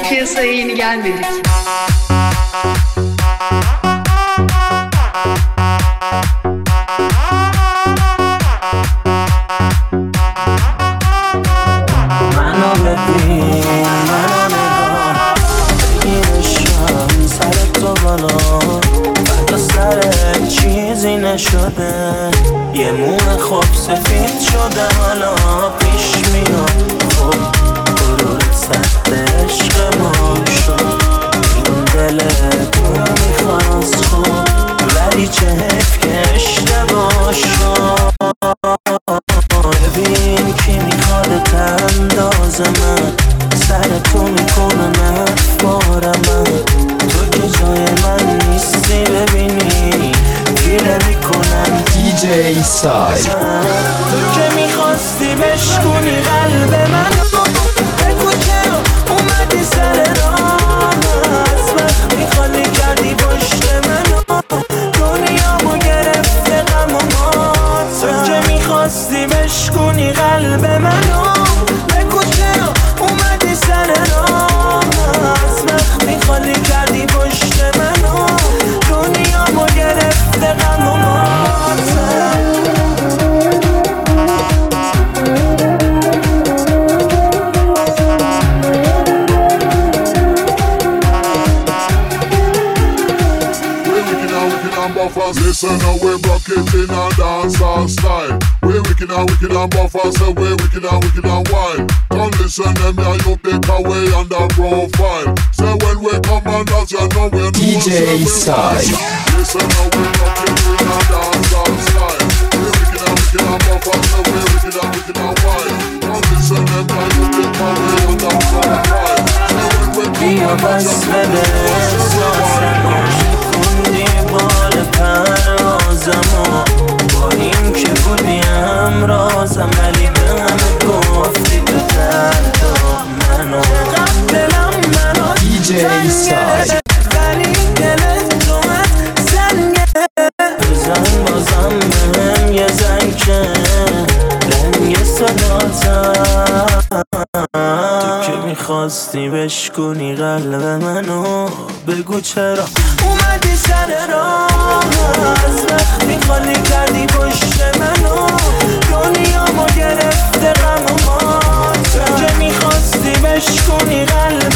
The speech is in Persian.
piyasaya yeni gelmedik. منو ببین، منو نگاه، بگیرشم سر تو بالا، فردا سرت چیزی نشده، یه موه خوب سفید شده حالا پیش میاد. خب غرورت سخت عشق ما شد، این دلت تو میخواست خوب، ولی چه حیف که اشتباه شد. ببین کی میخواد تنداز من، سر تو میکنه نفبار من، تو که جای من نیستی ببینی گیره میکنم. DJ سای تو که میخواستی بشکونی قلب من، بگو چرا اومدی سر راه، از وقتی خالی کردی پشت منو، دنیامو گرفته غم و مات. تو که میخواستی بشکونی قلب منو، بگو چرا اومدی سر راه، از وقتی خالی کردی پشت منو، دنیامو گرفته غم و مات. Listen how we rock it in a dancehall style. We wicked and buffers, so we wicked and wild. Come listen them, yeah, you take away on the profile. So when we come on, as you know, we're DJ Sai. Listen how we rock it in a dancehall style. We wicked and buffers, so we wicked and wild. Come listen them, yeah, you take away on the profile. So when we come on, as you know, we're پروازمو با این که بودی همرازم، ولی به همه گفتی تو دردا منو، دلم منو DJ سای ولی دلت تو از زنگه، بزن بازم بهم یه زنگ که رنگ صداتم. تو که میخواستی بشکونی قلب منو، بگو چرا اومدی سر راه، از وقتی خالی کردی پشت منو، دنیامو گرفته غم و مات. تو که میخواستی بشکونی قلب